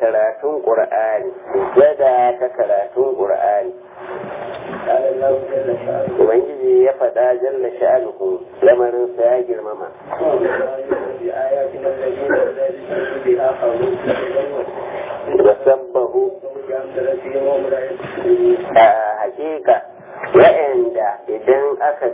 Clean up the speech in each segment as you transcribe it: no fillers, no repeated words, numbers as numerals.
karatun qur'ani sujada ta karatun qur'ani ubangiji ya faɗa jalla sha'anuhu lamarin sa ya girmama wasabbahu a hakika wa'anda idan aka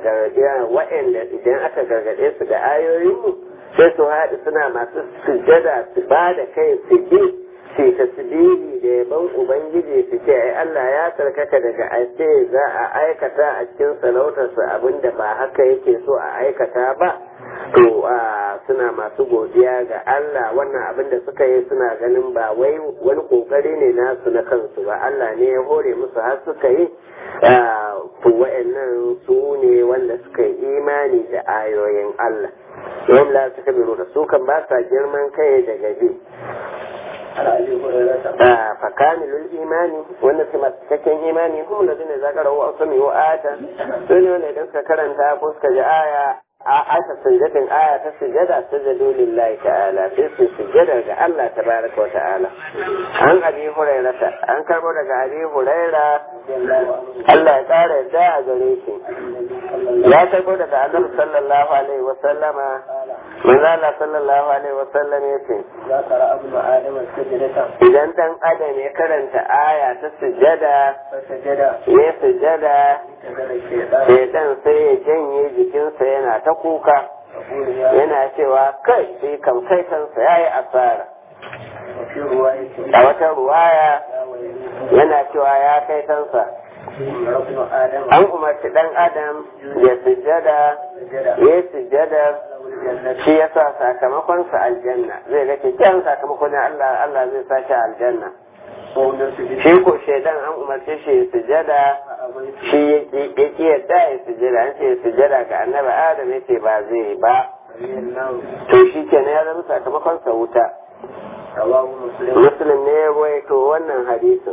gargaɗe su da ayoyinmu sai su haɗu suna masu sujjada su ba da kai su bi su tasbihi da yaban ubangiji su ce ai Allah ya tsarkaka daga ace za a aikata a cikin sarautarsa abinda ba haka yake so a aikata ba to suna masu godiya ga Allah wannan abin da suka yi suna ganin ba wai wani kokari ne nasu na kansu ba Allah ne ya hore musu har suka yi to wa'annan su ne wanda suka yi imani da ayoyin Allah yawon la suka biro da su kan ba sa girman kai da gaji fakamilul imani wanda su masu cikakken imani kuma da zai zakara wa asami wa ata su ne wanda idan suka karanta ko suka ji aya aka sujjatin aya ta sujjada sajadu lillahi ta'ala sai su sujjada ga Allah tabaraka wa ta'ala an abi hurairata an karbo daga abi huraira Allah ya tsara yadda a gare shi ya karbo daga annabi sallallahu alaihi wa sallama manzo Allah sallallahu alaihi wa sallam yace idan dan adam ya karanta aya ta sujjada ya sujjada shaitan sai ya janye jikinsa yana ta kuka yana cewa kai sai kan kai kansa ya yi asara a wata ruwaya yana cewa ya kai kansa an umarci dan adam ya sujjada ya sujjada shi ya sa sakamakonsa aljanna zai ga kyakkyawan sakamakon Allah zai sa shi aljanna shi ko shaidan an umarce shi sujada shi ya ki yadda ya sujada an ce sujada ga annabi adam yace ba zai ba to shi kenan ya zama sakamakon sa wuta muslim ne ya goyato wannan hadisin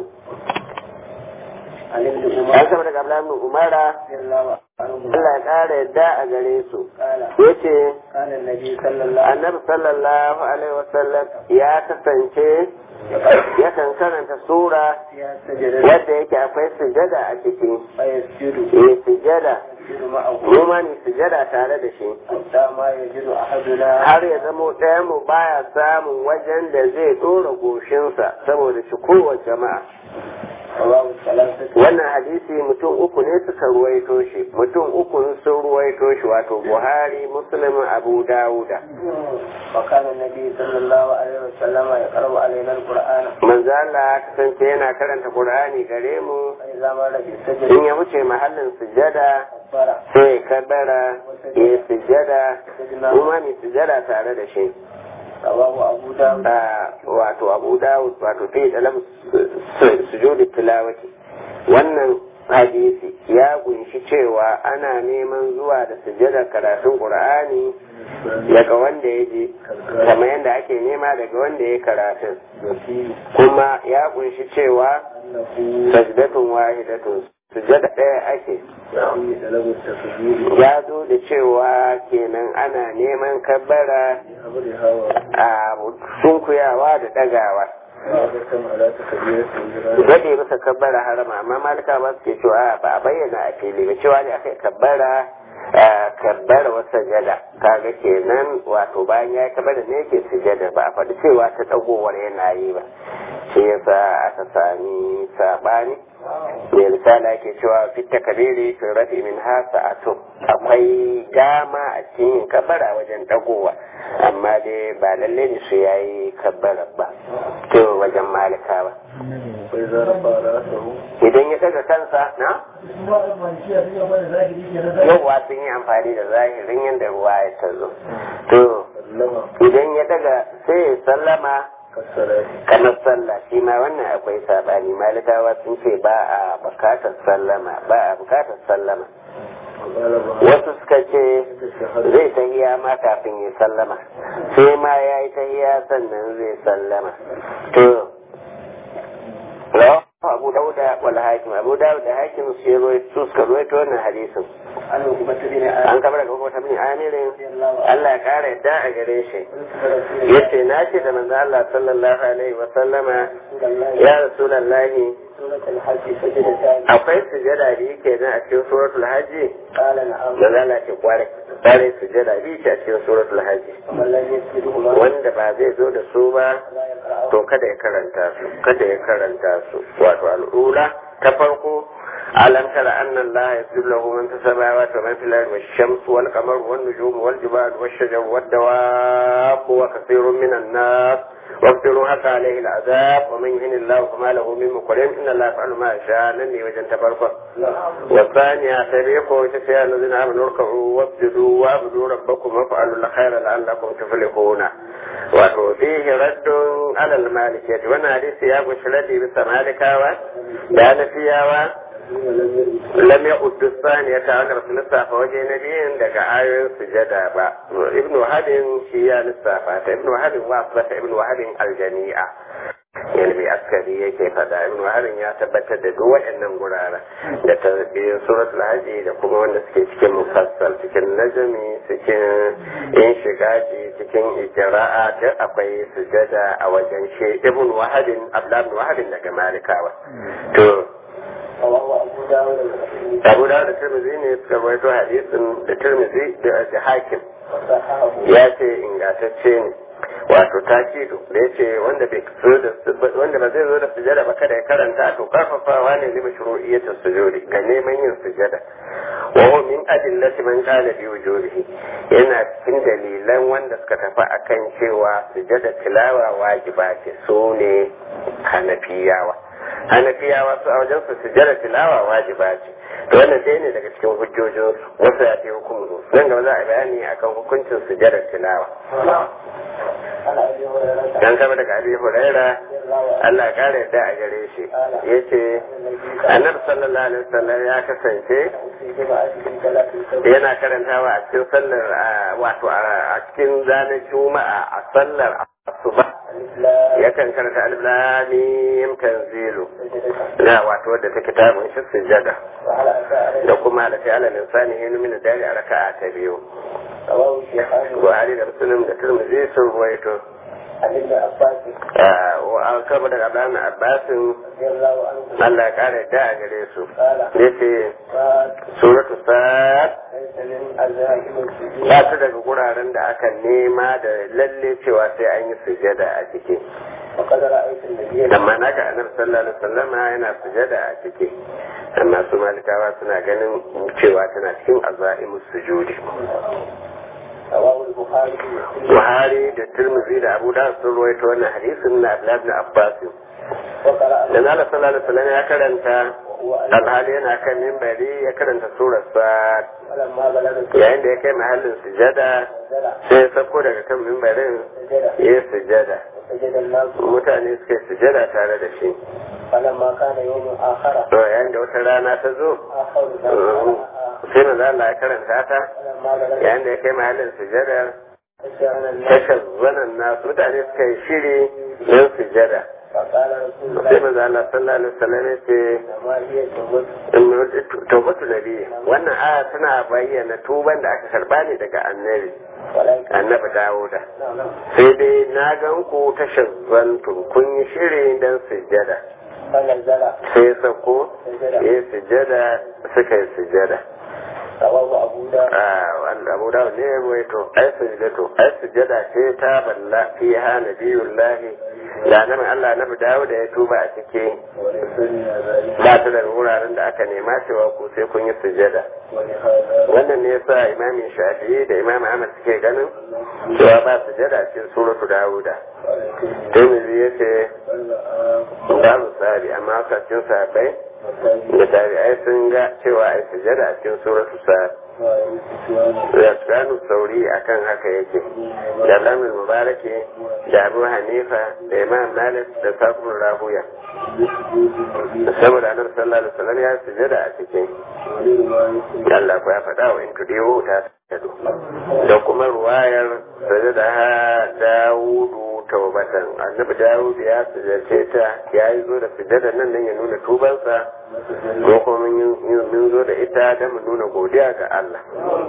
an saba daga Abdullahi ibn Umara Allah ya ƙara yadda a gare su yace annabi sallallahu alaihi wasallam ya kasance yakan karanta sura yadda yake akwai sujada a ciki ya sujada kuma ni sujada tare da shi har ya zamo ɗaya mu baya samun wajen da zai ɗora goshinsa saboda shi kowace jama'a wannan hadisi mutum uku ne suka ruwaito shi mutum uku sun ruwaito shi wato Buhari Muslim Abu Dawuda وكان النبي صلى الله عليه وسلم يقرأ علينا القرآن manzo Allah kasance yana karanta Qur'ani gare mu فإذا مر بالسجد in ya wuce mahallin sujada sai kabara ya sujada kuma ni sujada tare da shi رواه أبو داود wato Abu Dawud wato fi dalam sujudi tilawati wannan hadisi ya kunshi cewa ana neman zuwa da sujjadar karatun Qur'ani daga wanda ya je kamar yadda ake nema daga wanda ya karatun kuma ya kunshi cewa sajdatun wahidatun sujjada ɗaya ake ya zo da cewa kenan ana neman kabbara a sunkuyawa da ɗagawa Gade masa kabbara harama amma malika ba su ke cewa ba a bayyana a fili ba cewa ne aka yi kabbara wata jada kaga kenan wato bayan ya yi kabbara ne yake sujada ba a faɗi cewa ta ɗagowar yana yi ba shi yasa aka sami saɓani mai risala ke cewa fitta kabiri sun rafi min hasa a akwai dama a cikin kabbara wajen ɗagowa amma dai ba lalle ne su yayi kabbara ba to wajen malikawa idan ya daga kansa na yauwa sun yi amfani da zahirin yadda ruwa ya tazo to idan ya daga sai ya sallama kamar sallah shi ma wannan akwai sabani malikawa sun ce ba a bukatar sallama wasu suka ce zai tahiya ma kafin ya sallama sai ma ya yi tahiya sannan zai sallama to Abu Dawud wal Hakim Abu Dawud da Hakim su suka rawaito wannan hadisin عن عقبة بن an kama daga hukumar bin amirin Allah ya kara yadda a gare shi yace na ce da manzo Allah sallallahu alaihi wa sallama ya rasulullahi سورة الحج سجدتان akwai sujada da yake nan a cikin suratul hajji قال نعم manzo Allah ce kware sujada bi ce a cikin suratul hajji ومن لم يسجدهما wanda ba zai zo da su ba لا يقرأ to kada ya karanta su wato al'ula ta farko alam tara anna allaha yasjudu lahu man fis samawati wa man fil ardi wash-shamsu wal qamaru wan nujumu wal jibalu wash-shajaru wad dawabu wa kathirun minan nas واغفروا حتى عليه العذاب ومن يهن الله فما له من مكرم ان الله يفعل ما يشاء نني وجن تبارك والثانية تبيقوا تسيا الذين امنوا اركعوا واسجدوا واعبدوا ربكم وافعلوا الخير لعلكم تفلحون وفيه رد على المالكية وانا حديث يا بشردي بالسمالكة لأن فيها lam ya uddu saniya ta wanda basu lissafa waje na biyun daga ayoyin sujada ba ibn wahabin shi ya lissafa ta ibn wahabin wasfata ibn wahabin aljami'a yana mai askari yake fada ibn wahabin ya tabbatar da duk waɗannan guraren da tarbiyyar suratul hajji da kuma wanda suke cikin mufassal cikin najmi cikin inshigaji cikin ijra'a duk akwai sujada a wajen shi ibn wahabin abdullah ibn wahabin daga malikawa to abu da tirmizi ne suka rawaito hadisin da tirmizi da hakim ya ce ingantacce ne wato takidu da ya ce wanda ba zai zo da sujada ba kada ya karanta to karfafawa ne lima shuru'iyyatin sujudi ga neman yin sujada wa huwa min adillati man qala bi wujubihi yana cikin dalilan wanda suka tafi akan cewa sujada tilawa wajiba ce su ne hanafiyawa su a wajen su sujada tilawa wajiba ce to wannan dai ne daga cikin hujjojin wasu ya ce hukumu nan gaba za a bayani akan hukuncin sujada tilawa dan kama daga Abi Huraira Allah kare yadda a gare shi yace Annabi sallallahu alaihi wasallam ya kasance yana karantawa a cikin sallar wato a cikin ranar Juma'a a sallar asuba yakan karanta alif lam mim tanzilu na wato wadda take ta kunshi sujada da kuma da ta ala insani hinu min dari a raka'a ta biyu Buhari da Muslim da Tirmidhi sun ruwaito wa kama daga Abdullahi Abbasin Allah ya kare da a gare su yace suratu sa'ad ba su daga guraren da aka nema da lalle cewa sai an yi sujada a ciki amma na ga annabi sallallahu alaihi wasallam yana sujada a ciki amma su malikawa suna ganin cewa tana cikin azaimus sujudi Buhari da Tirmidhi da Abu Dawud sun rawaito wannan hadisin na Abdullah ibn Abbas da Allah sallallahu alaihi wasallam ya karanta alhali yana kan minbari ya karanta surar Sad yayin da ya kai mahallin sujada sai ya sako daga kan minbarin ya sujada mutane suka yi sujada tare da shi to yayin da wata rana ta zo sai manzo Allah ya karanta ta yayin da ya kai mahallin sujada tashar zanen nasu mutane suka yi shiri don sujada sai manzo Allah sallallahu alaihi wasallam ya ce tawbatu nabi wannan aya tana bayyana tuban da aka karba ne daga annabi Dawuda sai dai na gan ku tashar zantun kun yi shiri don sujada sai sako ya sujada suka yi sujada Abu Dawud ne ya ruwaito ai sujada ce ta balla fi ha nabiyullahi da nan Allah na Dawud ya tuba a ciki ba ta da wuraren da aka nema cewa ku sai kun yi sujada wannan ne yasa Imam Shafi'i da Imam Ahmad suke ganin cewa ba sujada cikin suratu Dawuda Tirmidhi yace babu sahabi amma cikin sahabbai da tabi'ai sun ga cewa ai sujada a cikin suratu Sad ya tsanu sauri akan haka yake da Lamul Mubaraki da Abu Hanifa da Imam Malik da Safur Rahuya saboda Annabi sallallahu alaihi wasallam ya sujada a cikin Allah ko ya faɗa wa in tudiyo ta da kuma ruwayar sujada Dawudu tawbatan watan annabi Dawud ya sujjace ta ya yi zo da sujjada nan ya nuna tubansa ko kuma mun zo da ita don mu nuna godiya ga Allah.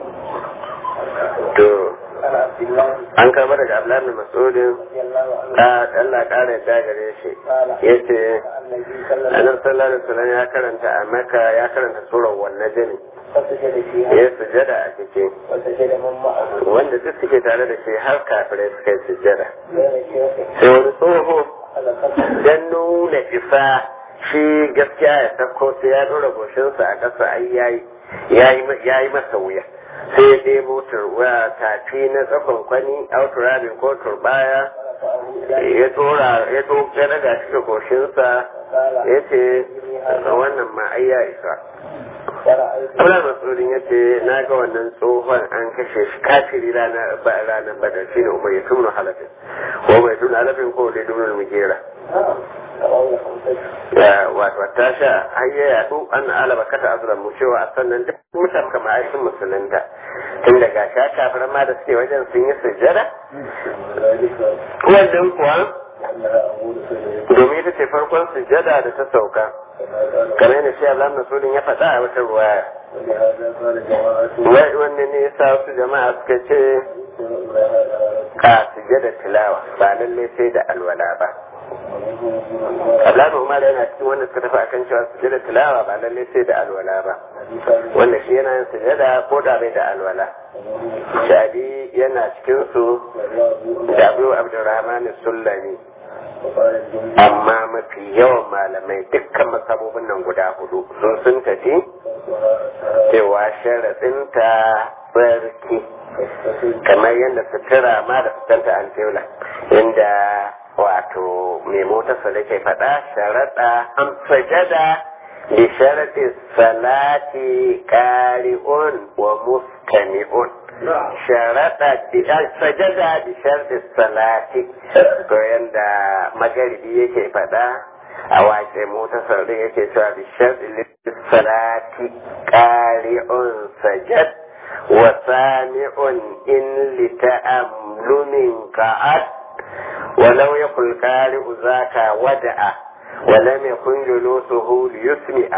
To an kama daga Abdullahi bin Mas'udin Allah ƙara yadda gare shi yace Annabi sallallahu alaihi wasallam ya karanta a Makka ya karanta surar wannan jini ya sujada a cikin wanda duk suke tare da shi har kafirai suka yi sujada sai wani tsoho dan nuna isa shi gaskiya ya sako sai ya dora goshinsa a ƙasa ai yayi masa wuya sai ya ɗebo tafi na tsakon kwani auturabin ko turbaya ya daga cikin goshinsa ya ce wannan ma ai ya isa. Allah Masudin ya ce na ga wannan tsohon an kashe shi kafiri ranar badar shi ne umar ya tumnu halafin ko bai tumnu halafin ko dai tumnu mugera wato ta sha hayya yaɗu an alaba kata azuran mu cewa a sannan duk mutan kama aikin musulunta tun daga sha kafiran ma da suke wajen sun yi sujjada wannan kuwa domin ita ce farkon sujjada da ta sauka kamar yadda shi Allah Masudin ya faɗa a wata ruwaya wanne ne ya sa wasu jama'a suka ce ka sujjada tilawa ba lalle sai da alwala ba. Abdullahi Umar yana cikin wanda suka tafi akan cewa sujjada tilawa ba lalle sai da alwala ba wanda shi yana yin sujjada ko da bai da alwala. Shabi yana cikin su da Abu Abdurrahman Sullami amma mafi yawan malamai dukkan masabobin nan guda hudu sun tafi cewa sharaɗinta tsarki kamar yadda sutura ma da fitanta an teula inda wato mai motarsa da ke faɗa sharaɗa an sajada da sharaɗi salati ƙari'un wa mustami'un sharaɗa sajada da sharaɗi salati to yadda magaribi yake faɗa a wace motarsa da yake cewa da sharaɗi salati ƙari'un sajad wa sami'un in lita'amlumin ka'ad ولو يقل قارئ ذاك ودع ولم يكن جلوسه ليسمع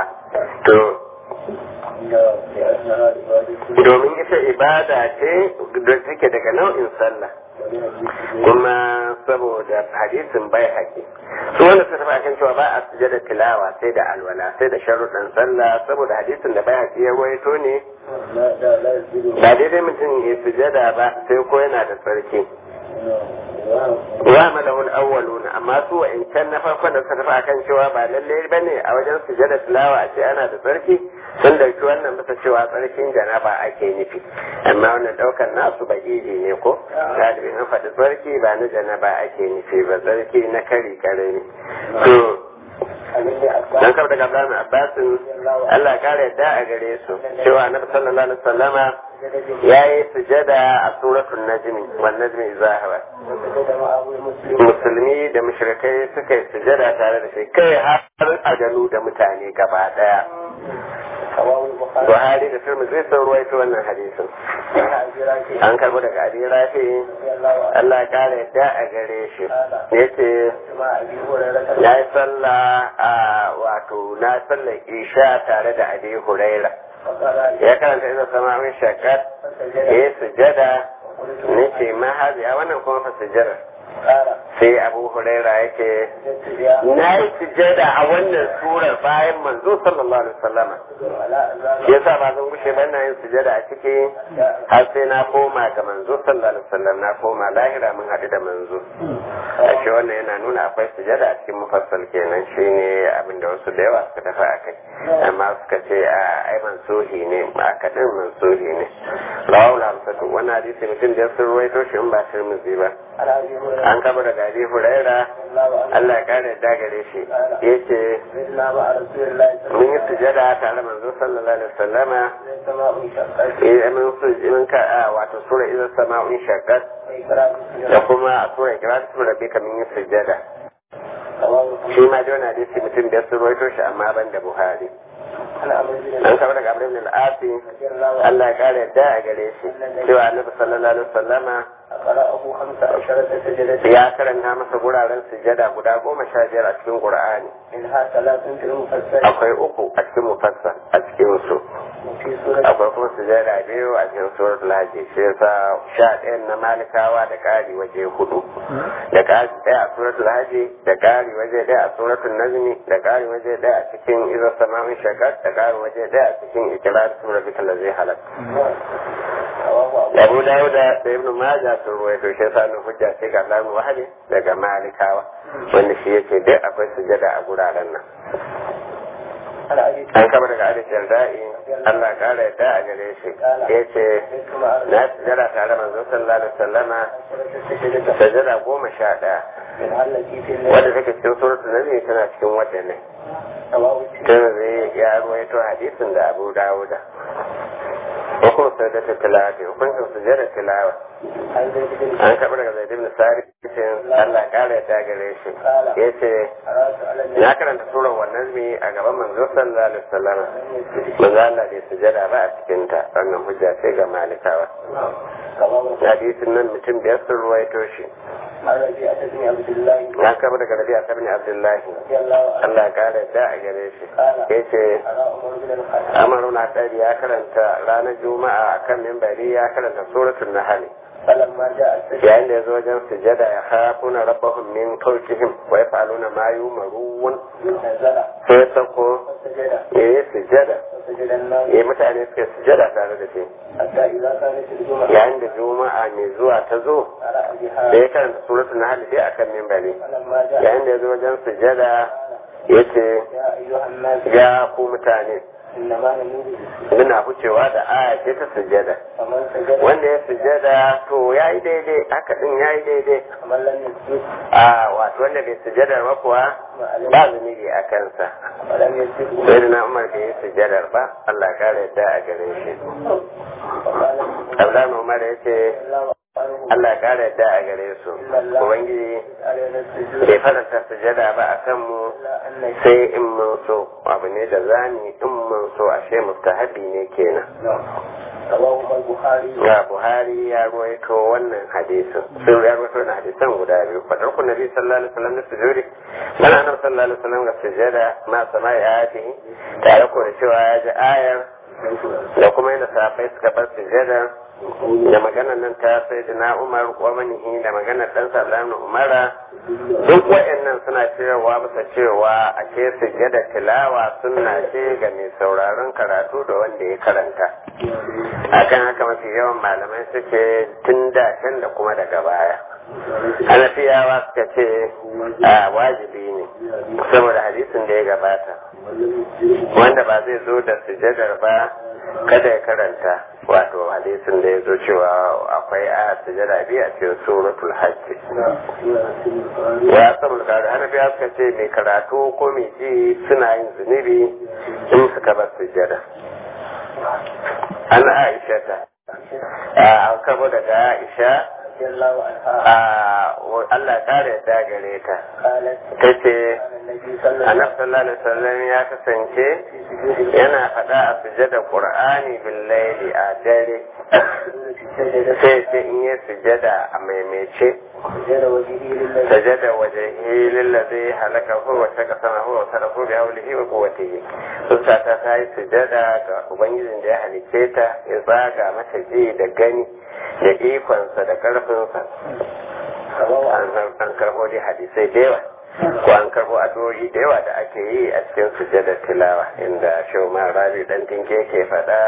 domin ita ibada ce da take daga nau'in sallah kuma saboda hadisin bai haƙi su wanda suka tafi akan cewa ba a sujada tilawa sai da alwala sai da sharuɗan sallah saboda hadisin da bai haƙi ya waito ne ba daidai mutum ya sujada ba sai ko yana da tsarki wa malahul awwaluna amma su in can na farkon da suka tafi akan cewa ba lalle bane a wajen sujada tilawa a ce ana da tsarki sun dauki wannan bisa cewa tsarkin janaba ake nufi amma wannan daukan nasu ba iji ne ko galibin an faɗi tsarki ba na janaba ake nufi ba tsarki na kari kare ne to dan kafa daga Abdullahi Abbasin Allah kare yadda a gare su cewa Annabi sallallahu alaihi wasallama yayi sujada a suratul najmi wan najmi idza hawa musulmi da mushrikai suka yi sujada tare da shi kai har ajalu da mutane gaba daya Buhari da Tirmidhi sun ruwaito wannan hadisin an karbo daga Abi Rafi Allah kare yadda a gare shi yace ya yi sallah wato na sallar isha tare da Abi Huraira ya karanta idan sama'in shakat ya sujada ne ce mahazi a wannan kuma fa sujada sai Abu Huraira yake na yi sujada a wannan surar bayan manzo sallallahu alaihi wasallama yasa ba zan gushe ba na yin sujada a ciki har sai na koma ga manzo sallallahu alaihi wasallam na koma lahira mun haɗu da manzo a shi wannan yana nuna akwai sujada a cikin mufassal kenan shine abin da wasu da yawa suka tafi akai amma suka ce a ai mansuhi ne a kadin mansuhi ne rawul hamsatu wannan hadisi mutum da sun ruwaito shi in ba Tirmidhi ba an kaba daga Abi Huraira Allah ya kare da gare shi yace mun yi sujada tare manzo sallallahu alaihi wasallama mun ka wato sura idan sama'un shaqqat da kuma sura kirat sura bi kamin yin sujada shi ma da wannan hadisi mutum da sun rawaito shi amma ban da Buhari an kaba daga Abdul bin al-Asi Allah ya kare da a gare shi cewa Annabi sallallahu alaihi wasallama قرأه 15 سجدة ya karanta masa guraren sujada guda 15 a cikin Qur'ani منها 3 في المفسر akwai 3 a cikin mufassal a cikin su وفي سورة akwai kuma sujada 2 a cikin suratul hajj shi yasa 11 na malikawa da kari waje 4 da kari daya a suratul hajj da kari waje daya a suratul najmi da kari waje daya a cikin idza sama'un shaqqat da kari waje daya a cikin ikrar suratul ladzi halak Abu Dawud da Ibn Majah sun ruwaito shi yasa nan hujja sai ga Imam Wahab daga Malikawa wanda shi yace dai akwai sujada a guraren nan an kama daga Abi Darda'i Allah kara yadda a gare shi yace na sujada tare manzon sallallahu alaihi wasallama sujada 11 wanda take cikin suratul Nahl tana cikin wadannan Tirmidhi ya ruwaito hadisin da Abu Dawud hukum sajada tilawa hukuncin sujada tilawa an taɓa daga Zaid ibn Sari cikin Allah ƙara ya gare shi yace na karanta surar wannan mi a gaban manzo sallallahu alaihi wasallam manzo Allah bai sujada ba a cikin ta wannan hujja sai ga malikawa hadisin nan mutum biyar sun ruwaito shi na kama daga Rabi'a ibn Abdullahi Allah ƙara ya gare shi yace Amaru na ɗari ya karanta ranar Juma'a akan mimbari ya karanta suratul Nahl yayin da ya zo wajen sujada ya hafuna rabbahum min fawqihim wa yaf'aluna ma yumarun sai sako ya yi sujada ya mutane suka sujada tare da shi yayin da Juma'a mai zuwa ta zo da ya karanta suratul Nahl dai akan mimbari yayin da ya zo wajen sujada ya ce ya ku mutane muna wucewa da aya ce ta sujada wanda ya sujada to ya yi daidai haka din ya yi daidai wato wanda bai sujadar ba kuwa ba zunubi a kansa sai da na umar bai yi sujadar ba Allah kare yadda a gare shi Abdullahi Umar ya ce Allah kare yadda a gare su ubangiji bai faranta sujada ba a kanmu sai in mun so abu ne da zani in mun so ashe mustahabi ne kenan ya Buhari ya ruwaito wannan hadisin sun ya ruwaito wannan hadisan guda biyu fadar ku nabi sallallahu alaihi wasallam da sujudi mana annabi sallallahu alaihi wasallam ga sujada ma sama ya ati tare ko da cewa ya ji ayar da kuma yana safai suka bar sujada da maganar nan ta sai da na Umar wa manihi da maganar dan Sallallahu Umara duk wayannan suna cewa bisa cewa a ce sujada tilawa sunna ce ga mai sauraron karatu da wanda ya karanta akan haka mafi yawan malamai suke tun da can da kuma daga baya Hanafiyawa suka ce a wajibi ne saboda hadisin da ya gabata wanda ba zai zo da sujadar ba kada ya karanta wato hadisin da ya zo cewa akwai a sujada biyu a cikin suratul hajj ya saboda kare Hanafiya suka ce mai karatu ko mai ji suna yin zunubi in suka bar sujada an Aisha ta an kabo daga Aisha Allah kare yadda gare ta ta ce annabi sallallahu alaihi wasallam ya kasance yana faɗa a sujada Qur'ani bil laili a dare sai ce in yi sujada a maimaice sajada wajhihi lillazi halakahu wa takasamahu wa sarafu bi hawlihi wa quwwatihi suka ta yi sujada ga ubangijin da ya halice ta ya tsaga mata ji da gani da ikonsa da karfinsa an karbo dai hadisai da yawa ko an karbo addu'o'i da yawa da ake yi a cikin sujjadar tilawa inda Shauman Rabi dan tinke ke faɗa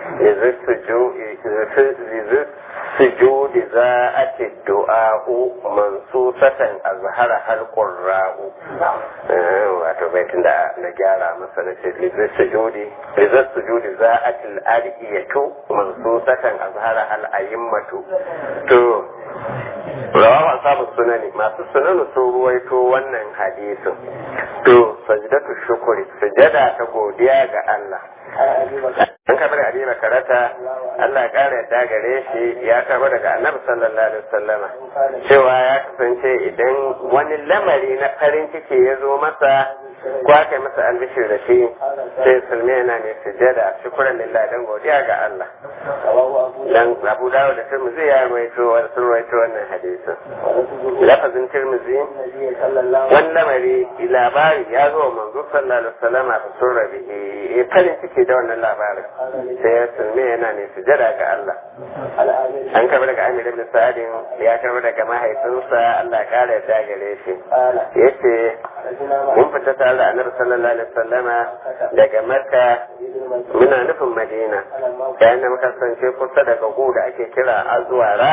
sujudi za'ati du'a'u mansusatan azhara halqur ra'u wato baitin da na gyara masa na ce sujudi za'ati al-adiyatu mansusatan azhara al-ayimmatu to rawahu ashabu sunani masu sunanu sun ruwaito wannan hadisin to sajdatu shukri sujada ta godiya ga Allah an kabar Ali Makarata Allah ya kare yadda gare shi ya karba daga Annabi sallallahu alaihi wasallam cewa ya kasance idan wani lamari na farin ciki ya zo masa ko aka yi masa albishir da shi sai sulmi yana mai sujada shukuran lillahi dan godiya ga Allah dan Abu Dawud da Tirmidhi ya rawaito wannan hadisin lafazin Tirmidhi wannan lamari labari ya zo manzo sallallahu alaihi wasallam a sura bihi farin ciki da wannan labarin sai sulmi yana mai sujada ga Allah an karɓi daga Amir ibn Sa'id ya karɓi daga mahaifinsa Allah ya kare da gare shi yace mun fita tare da Annabi sallallahu alaihi wasallama daga Makka muna nufin Madina yayin da muka kasance kusa da gago da ake kira Azwara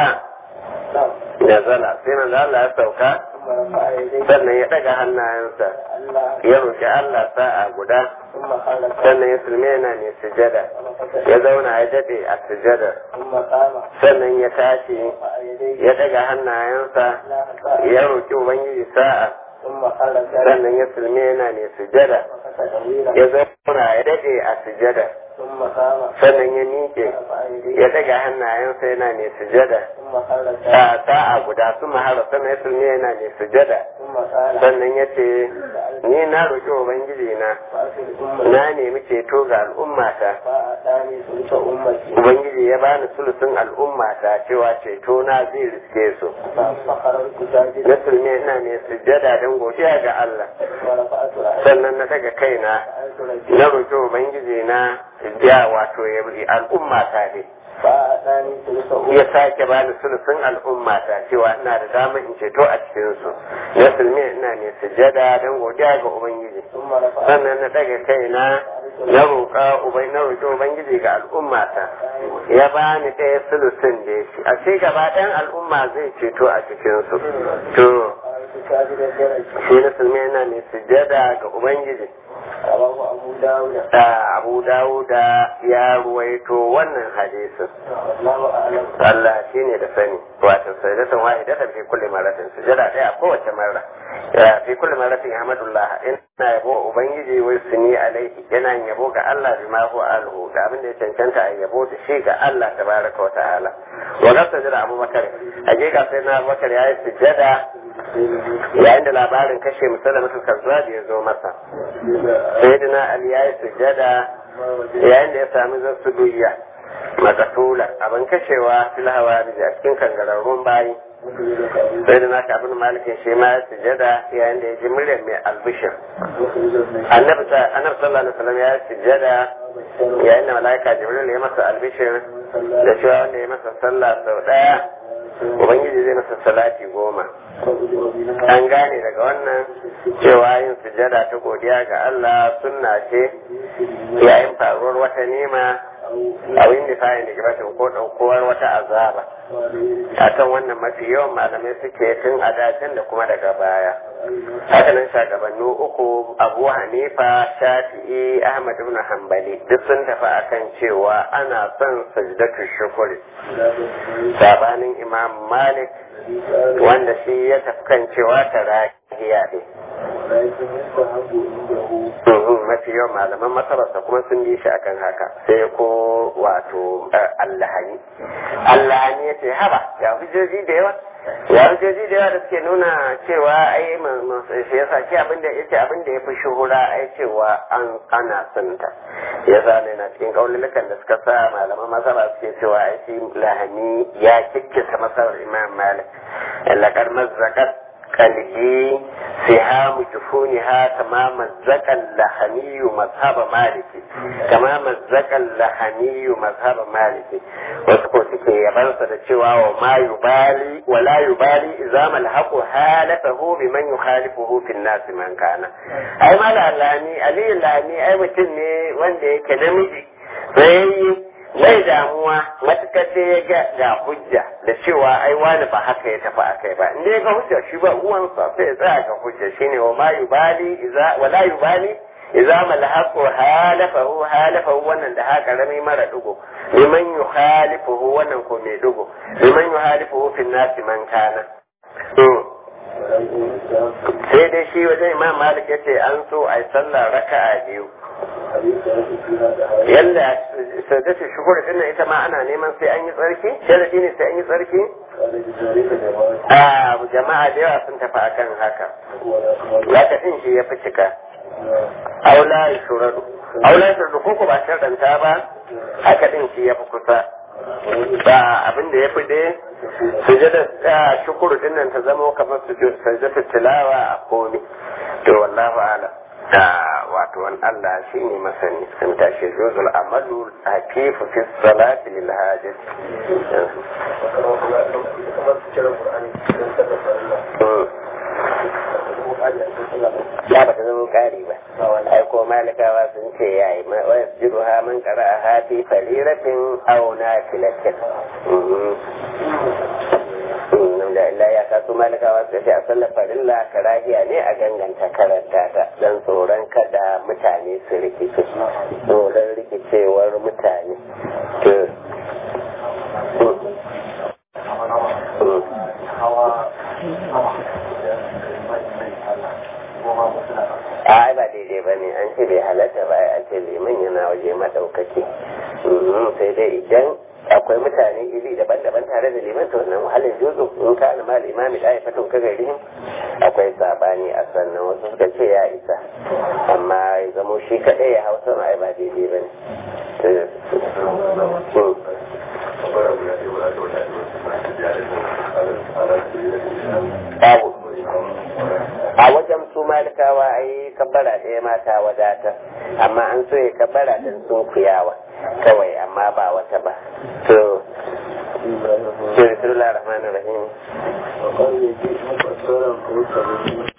da zala sai manzo Allah ya sauka sannan ya daga hannayensa ya roki Allah sa'a guda sannan ya sulme yana ne sujada ya zauna ya dade a sujada sannan ya tashi ya daga hannayensa ya roki Ubangiji sa'a sannan ya sulme yana ne sujada ya zauna ya dade a sujada sannan ya miƙe ya daga hannayensa yana ne sujada sa'a guda sun mahara sannan ya sulme yana ne sujada sannan ya ce ni na roƙi Ubangiji na nemi ceto ga al'ummata Ubangiji ya bani sulusun al'ummata cewa ceto na zai riske su na sulme yana ne sujada don godiya ga Allah sannan na daga kaina na roƙi Ubangiji na ya wato ya buri al'ummata ne ya sake bani sulusun al'ummata cewa ina da damar in ceto a cikinsu na sulme ina ne sujada don godiya ga Ubangiji sannan na daga kaina na roƙi Ubangiji ga al'ummata ya bani ɗaya sulusun da shi a ce gaba ɗayan al'umma zai ceto a cikinsu to shi na sulme ina ne sujada ga Ubangiji Abu Dawuda ya ruwaito wannan hadisin Allah shi ne da sani wato sajdatan wahidatan fi kulli maratin sujada daya kowace marra fi kulli maratin Ahmadullah ina yabo Ubangiji wai suni alaihi yana yabo ga Allah bima huwa alhu da abin da ya cancanta a yabo da shi ga Allah tabaraka wa ta'ala wa ga sajada Abubakar hakika sai na Abubakar ya yi sujada yayin da labarin kashe musalamatul kazzab ya zo masa sayyidina Ali ya yi sujada yayin da ya sami zasudiyya makatula abin kashewa fil hawarij a cikin kangararrun bayi sayyidina Ka'ab Malikin shi ma ya sujada yayin da ya ji muryar mai albishir annabi sallallahu alaihi wasallam ya sujada yayin da malaika Jibril ya masa albishir da cewa wanda ya masa sallah sau daya Ubangiji zai masa salati 10 an gane daga wannan cewa yin sujada ta godiya ga Allah sunna ce yayin faruwar wata nema a wani fayin da gabatin ko ɗaukowar wata azaba akan wannan mafi yawan malamai suke tun a dacin da kuma daga baya hakanan shagabanni uku Abu Hanifa Shafi'i Ahmad ibn Hanbali duk sun tafi akan cewa ana son sajdatu shukri sabanin Imam Malik wanda shi ya tafi kan cewa tarahiya ne mafi yawan malaman masararsa kuma sun yi shi akan haka sai ko wato Allahani ya ce haba ya hujjoji da yawa da suke nuna cewa ai shi yasa shi abinda ya fi shuhura ai cewa ana sunta yasa ne na cikin kaulukan da suka sa malaman masara suke cewa ai shi lahani ya kikkisa masarar Imam Malik laqad mazzakat qalbi سهام جفونها كما مزق اللحمي مذهب مالك مذهب مالك wasu suke yabansa da cewa wala yubali idza malhaqu halatahu biman yukhalifuhu fi an-nas man kana ai mala lani ali lani ai mutum ne wanda yake namiji sai bai damuwa matukar da ya ga hujja da cewa ai wani ba haka ya tafi akai ba inda ya ga hujja shi ba uwansa sai ya tsaya ga hujja shine wala yubali idza malhaqu halafahu wannan da haka rami mara dugo liman yukhalifuhu wannan ko mai dugo liman yukhalifuhu fi nasi man kana sai dai shi wajen Imam Malik yace an so ai sallah raka'a biyu yalla sadatu shukur din ita ma ana neman sai an yi tsarki sharadi ne sai an yi tsarki jama'a da yawa sun tafi akan haka ya ta din shi ya fi cika aula shuradu ko ba sharɗanta ba haka din shi ya fi kusa ba abin da ya fi dai sujada shukuru din nan ta zama kamar sujada tilawa a komi to wallahu a'lam wato wani Allah shi ne masani sun tashi juzul amalu hakifu fi salati lil hajat ya ba ta zama kari ba ai ko malikawa sun ce yayi wa yasjuduha man qara'a fi fariratin aw nafilatin da illa ya kasu malikawa suka ce a sallar farilla karahiya ne a ganganta karanta ta dan tsoron kada mutane su rikice tsoron rikicewar mutane ai ba daidai ba ne an ce bai halatta ba an ce liman yana waje madaukaki sai dai idan akwai mutane iri daban-daban tare da liman to wannan halin juzu in ka na mal imami da aifatun ka gari akwai sabani a sannan wasu suka ce ya isa amma ya zamo shi kadai ya hausa ma ai ba daidai ba ne a wajen su malikawa ai kabbara ɗaya mata wadata amma an so ya kabbara din sun kuyawa kawai amma ba wata ba to bismillahir rahmanir rahim